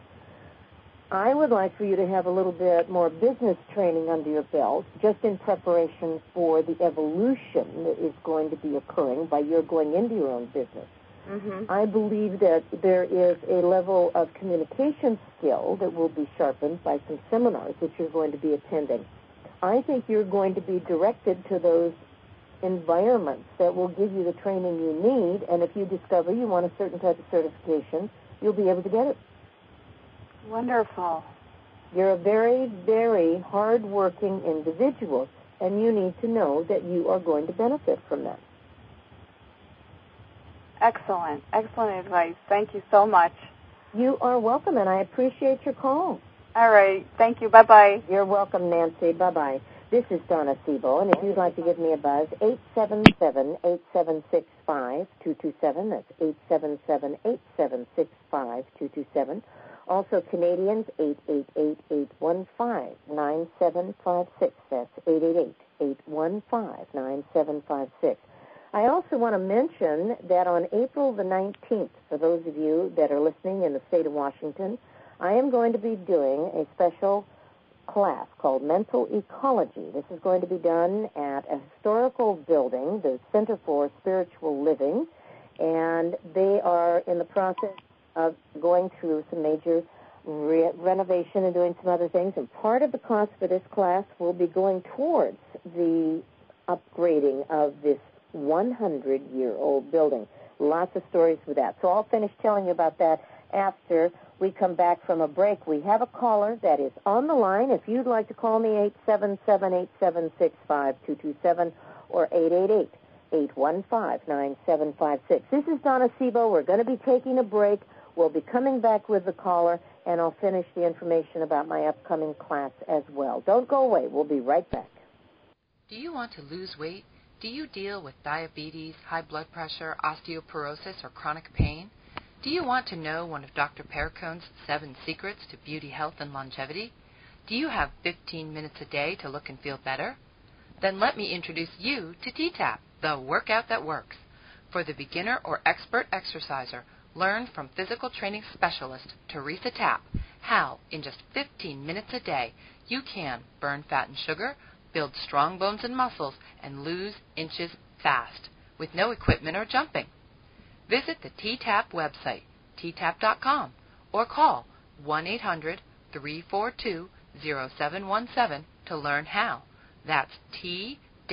I would like for you to have a little bit more business training under your belt, just in preparation for the evolution that is going to be occurring by your going into your own business.
Mm-hmm.
I believe that there is a level of communication skill that will be sharpened by some seminars that you're going to be attending. I think you're going to be directed to those environments that will give you the training you need, and if you discover you want a certain type of certification, you'll be able to get it.
Wonderful.
You're a very, very hard-working individual, and you need to know that you are going to benefit from that.
Excellent. Excellent advice. Thank you so much.
You are welcome, and I appreciate your call.
All right. Thank you. Bye-bye.
You're welcome, Nancy. Bye-bye. This is Donna Sebo, and if you'd like to give me a buzz, eight seven seven, eight seven six five, two two seven. That's eight seven seven, eight seven six five, two two seven. Also, Canadians, eight eight eight, eight one five, nine seven five six. That's eight eight eight, eight one five, nine seven five six. I also want to mention that on April the nineteenth, for those of you that are listening in the state of Washington, I am going to be doing a special class called Mental Ecology. This is going to be done at a historical building, the Center for Spiritual Living, and they are in the process of going through some major re- renovation and doing some other things, and part of the cost for this class will be going towards the upgrading of this one hundred year old building. Lots of stories with that. So I'll finish telling you about that after we come back from a break. We have a caller that is on the line. If you'd like to call me, eight seven seven, eight seven six five, two two seven or eight eight eight, eight one five, nine seven five six. This is Donna Sebo. We're going to be taking a break. We'll be coming back with the caller, and I'll finish the information about my upcoming class as well. Don't go away. We'll be right back.
Do you want to lose weight? Do you deal with diabetes, high blood pressure, osteoporosis, or chronic pain? Do you want to know one of Doctor Perricone's seven secrets to beauty, health, and longevity? Do you have fifteen minutes a day to look and feel better? Then let me introduce you to T TAP, the workout that works. For the beginner or expert exerciser, learn from physical training specialist Teresa Tapp how, in just fifteen minutes a day, you can burn fat and sugar, build strong bones and muscles, and lose inches fast, with no equipment or jumping. Visit the T TAP website, T tap dot com, or call one eight hundred, three four two, zero seven one seven to learn how. That's T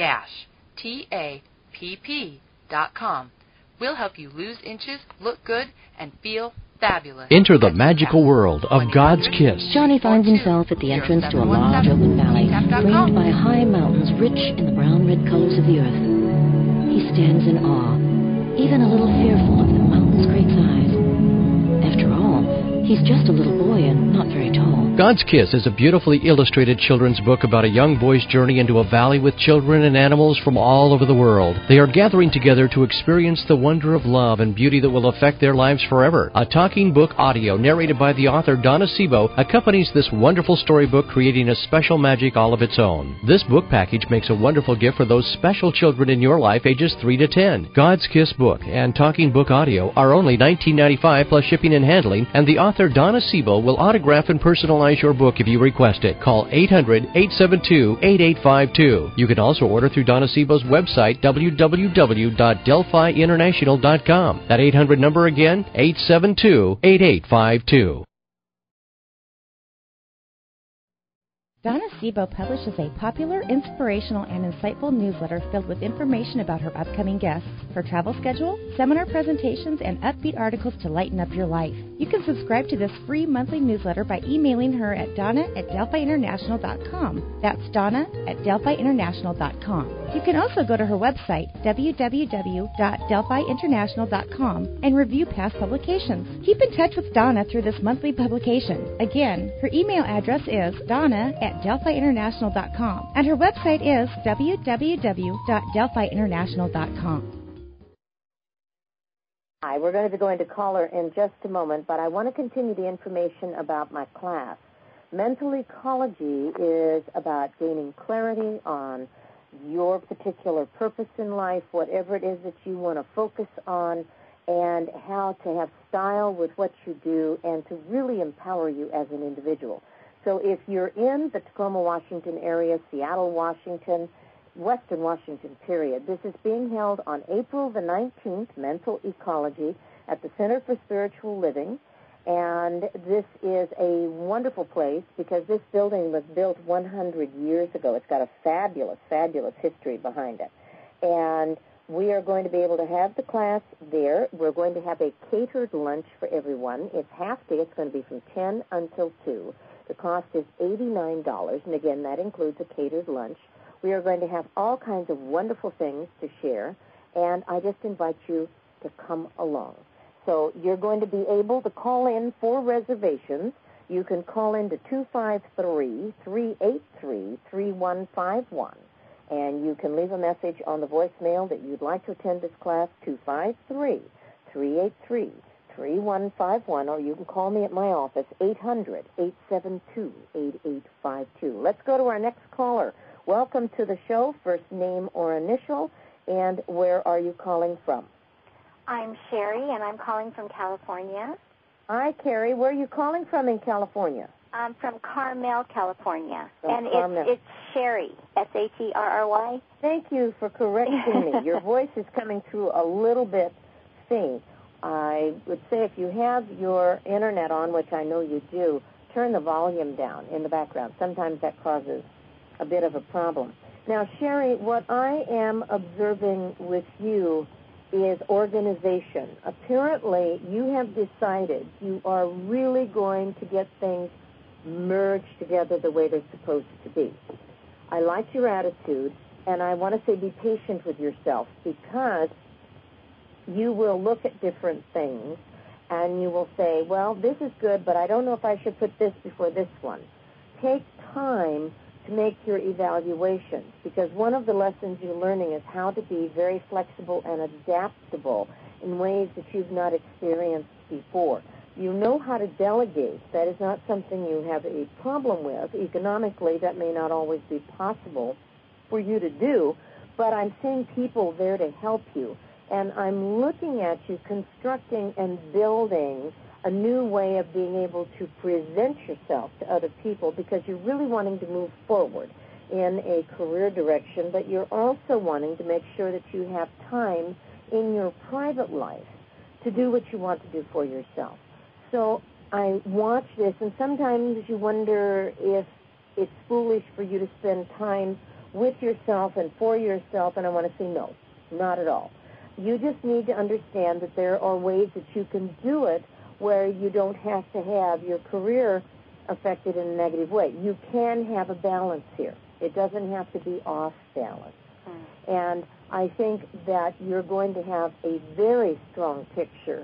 T A P P dot com. We'll help you lose inches, look good, and feel fabulous.
Enter the magical world of God's kiss.
Johnny finds himself at the entrance to a large open valley, framed by high mountains rich in the brown-red colors of the earth. He stands in awe, even a little fearful of the mountain's great size. After all, He's just a little boy and not very tall.
God's Kiss is a beautifully illustrated children's book about a young boy's journey into a valley with children and animals from all over the world. They are gathering together to experience the wonder of love and beauty that will affect their lives forever. A talking book audio narrated by the author Donna Sebo accompanies this wonderful storybook, creating a special magic all of its own. This book package makes a wonderful gift for those special children in your life ages three to ten. God's Kiss book and talking book audio are only nineteen ninety-five dollars plus shipping and handling, and the author Donna Sebo will autograph and personalize your book if you request it. Call eight hundred, eight seven two, eight eight five two. You can also order through Donna Sebo's website, w w w dot delphi international dot com. That eight hundred number again, eight seven two, eight eight five two.
Donna Sebo publishes a popular, inspirational, and insightful newsletter filled with information about her upcoming guests, her travel schedule, seminar presentations, and upbeat articles to lighten up your life. You can subscribe to this free monthly newsletter by emailing her at donna at delphi international dot com. That's Donna at delphi international dot com. You can also go to her website, w w w dot delphi international dot com, and review past publications. Keep in touch with Donna through this monthly publication. Again, her email address is donna at delphi international dot com, and her website is w w w dot delphi international dot com.
Hi, we're going to be going to caller in just a moment, but I want to continue the information about my class. Mental ecology is about gaining clarity on your particular purpose in life, whatever it is that you want to focus on, and how to have style with what you do and to really empower you as an individual. So if you're in the Tacoma, Washington area, Seattle, Washington, Western Washington, period, this is being held on April the nineteenth, Mental Ecology, at the Center for Spiritual Living. And this is a wonderful place because this building was built one hundred years ago. It's got a fabulous, fabulous history behind it. And we are going to be able to have the class there. We're going to have a catered lunch for everyone. It's half day. It's going to be from ten until two. The cost is eighty-nine dollars, and again, that includes a catered lunch. We are going to have all kinds of wonderful things to share, and I just invite you to come along. So you're going to be able to call in for reservations. You can call in to two five three, three eight three, three one five one, and you can leave a message on the voicemail that you'd like to attend this class, two five three, three eight three, three one five one, or you can call me at my office, eight hundred, eight seven two, eight eight five two. Let's go to our next caller. Welcome to the show. First name or initial, and where are you calling from?
I'm Sherry, and I'm calling from California.
Hi, Carrie. Where are you calling from in California?
I'm from Carmel, California.
From
and
Carmel.
It's, it's Sherry, S H E R R Y.
Thank you for correcting me. Your voice is coming through a little bit faint. I would say if you have your internet on, which I know you do, turn the volume down in the background. Sometimes that causes a bit of a problem. Now, Sherry, what I am observing with you is organization. Apparently, you have decided you are really going to get things merged together the way they're supposed to be. I like your attitude, and I want to say be patient with yourself, because you will look at different things and you will say, well, this is good, but I don't know if I should put this before this one. Take time to make your evaluations, because one of the lessons you're learning is how to be very flexible and adaptable in ways that you've not experienced before. You know how to delegate. That is not something you have a problem with. Economically, that may not always be possible for you to do, but I'm seeing people there to help you. And I'm looking at you constructing and building a new way of being able to present yourself to other people, because you're really wanting to move forward in a career direction, but you're also wanting to make sure that you have time in your private life to do what you want to do for yourself. So I watch this, and sometimes you wonder if it's foolish for you to spend time with yourself and for yourself, and I want to say no, not at all. You just need to understand that there are ways that you can do it where you don't have to have your career affected in a negative way. You can have a balance here. It doesn't have to be off balance. Mm. And I think that you're going to have a very strong picture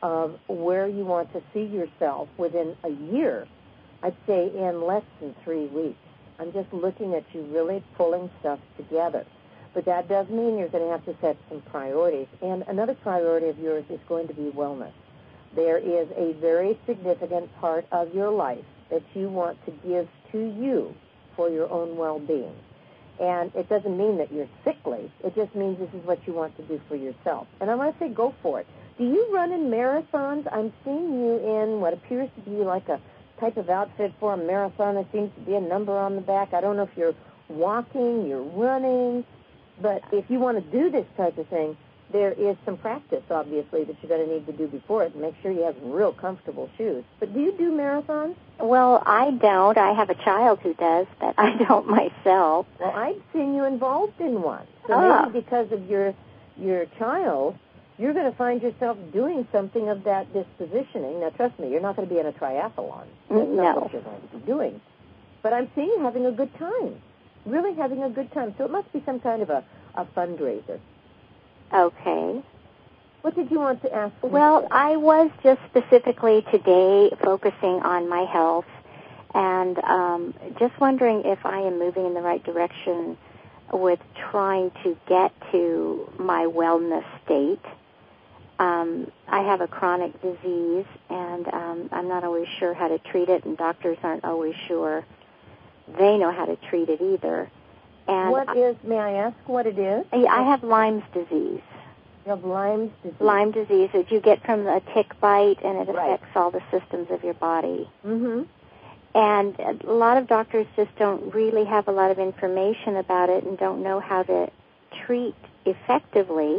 of where you want to see yourself within a year, I'd say in less than three weeks. I'm just looking at you really pulling stuff together. But that does mean you're going to have to set some priorities. And another priority of yours is going to be wellness. There is a very significant part of your life that you want to give to you for your own well-being. And it doesn't mean that you're sickly. It just means this is what you want to do for yourself. And I want to say go for it. Do you run in marathons? I'm seeing you in what appears to be like a type of outfit for a marathon. There seems to be a number on the back. I don't know if you're walking, you're running, but if you want to do this type of thing, there is some practice, obviously, that you're going to need to do before it, and make sure you have real comfortable shoes. But do you do marathons?
Well, I don't. I have a child who does, but I don't myself.
Well, I've seen you involved in one. So
oh.
maybe because of your your child, you're going to find yourself doing something of that dispositioning. Now, trust me, you're not going to be in a triathlon. That's
no.
not what you're going to be doing. But I'm seeing you having a good time, really having a good time. So it must be some kind of a, a fundraiser.
Okay.
What did you want to ask me?
Well, I was just specifically today focusing on my health and um, just wondering if I am moving in the right direction with trying to get to my wellness state. Um, I have a chronic disease, and um, I'm not always sure how to treat it, and doctors aren't always sure they know how to treat it either. And
what is, may I ask what it is?
I have Lyme's disease.
You have Lyme's disease?
Lyme disease, that you get from a tick bite, and it
right.
affects all the systems of your body.
Mm-hmm.
And a lot of doctors just don't really have a lot of information about it and don't know how to treat effectively.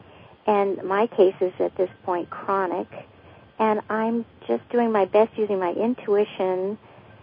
And my case is at this point chronic, and I'm just doing my best using my intuition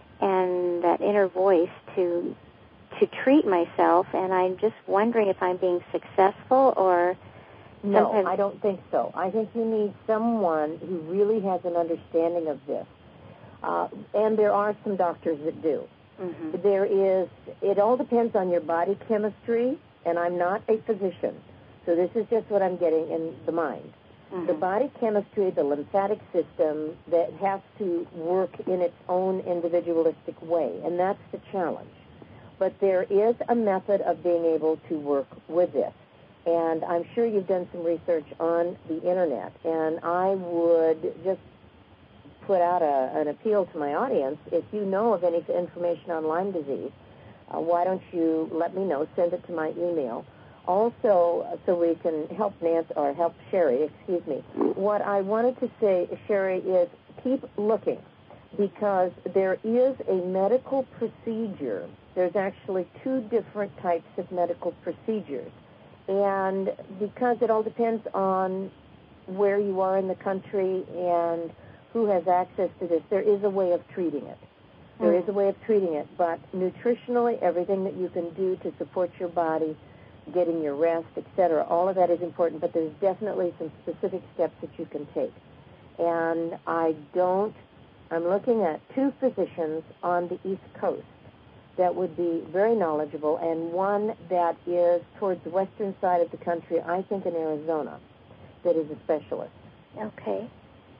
and that inner voice to to treat myself, and I'm just wondering if I'm being successful or...
No,
sometimes...
I don't think so. I think you need someone who really has an understanding of this. Uh, and there are some doctors that do.
Mm-hmm.
There is, it all depends on your body chemistry, and I'm not a physician, so this is just what I'm getting in the mind.
Mm-hmm.
The body chemistry, the lymphatic system, that has to work in its own individualistic way, and that's the challenge. But there is a method of being able to work with this. And I'm sure you've done some research on the Internet, and I would just put out a, an appeal to my audience. If you know of any information on Lyme disease, uh, why don't you let me know, send it to my email. Also, uh, so we can help Nancy, or help Sherry, excuse me. What I wanted to say, Sherry, is keep looking, because there is a medical procedure. There's actually two different types of medical procedures. And because it all depends on where you are in the country and who has access to this, there is a way of treating it. There mm. is a way of treating it. But nutritionally, everything that you can do to support your body, getting your rest, et cetera, all of that is important. But there's definitely some specific steps that you can take. And I don't, I'm looking at two physicians on the East Coast that would be very knowledgeable, and one that is towards the western side of the country, I think in Arizona, that is a specialist.
Okay.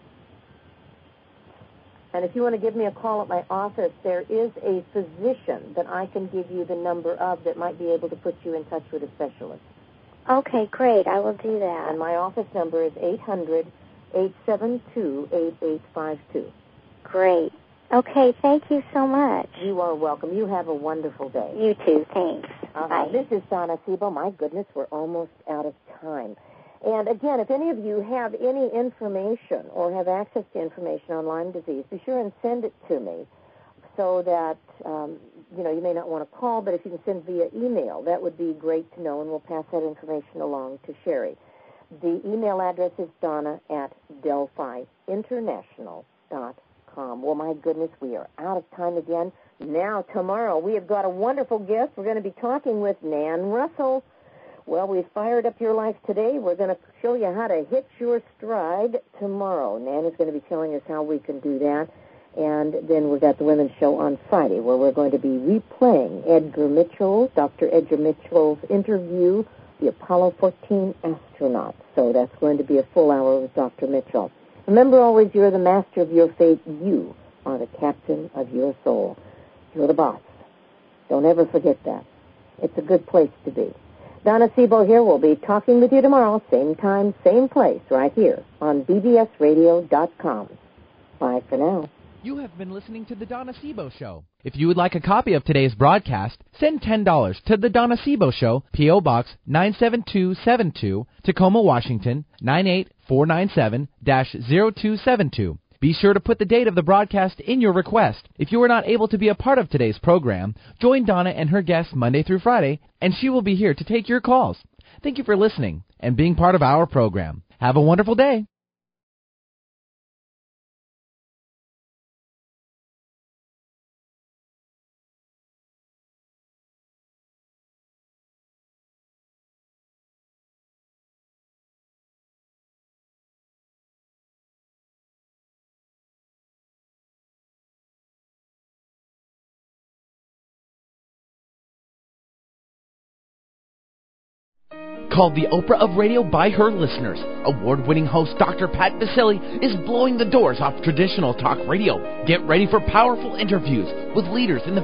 And if you want to give me a call at my office, there is a physician that I can give you the number of that might be able to put you in touch with a specialist.
Okay, great. I will do that.
And my office number is eight hundred, eight seven two, eight eight five two.
Great. Okay, thank you so much.
You are welcome. You have a wonderful day.
You too. Thanks.
Uh-huh.
Bye.
This is Donna Sebo. My goodness, we're almost out of time. And again, if any of you have any information or have access to information on Lyme disease, be sure and send it to me so that, um, you know, you may not want to call, but if you can send via email, that would be great to know, and we'll pass that information along to Sherry. The email address is donna at delphi international dot com. Well, my goodness, we are out of time again. Now, tomorrow, we have got a wonderful guest. We're going to be talking with Nan Russell. Well, we've fired up your life today. We're going to show you how to hit your stride tomorrow. Nan is going to be telling us how we can do that. And then we've got the Women's Show on Friday, where we're going to be replaying Edgar Mitchell, Doctor Edgar Mitchell's interview, the Apollo fourteen astronaut. So that's going to be a full hour with Doctor Mitchell. Remember always, you're the master of your fate. You are the captain of your soul. You're the boss. Don't ever forget that. It's a good place to be. Donna Sebo here. We'll be talking with you tomorrow, same time, same place, right here on B B S radio dot com. Bye for now.
You have been listening to The Donna Sebo Show. If you would like a copy of today's broadcast, send ten dollars to The Donna Sebo Show, P O. Box nine seven two seven two, Tacoma, Washington, nine eight four nine seven dash zero two seven two. Be sure to put the date of the broadcast in your request. If you are not able to be a part of today's program, join Donna and her guests Monday through Friday, and she will be here to take your calls. Thank you for listening and being part of our program. Have a wonderful day. Called the Oprah of Radio by her listeners, award-winning host Doctor Pat Vasily is blowing the doors off traditional talk radio. Get ready for powerful interviews with leaders in the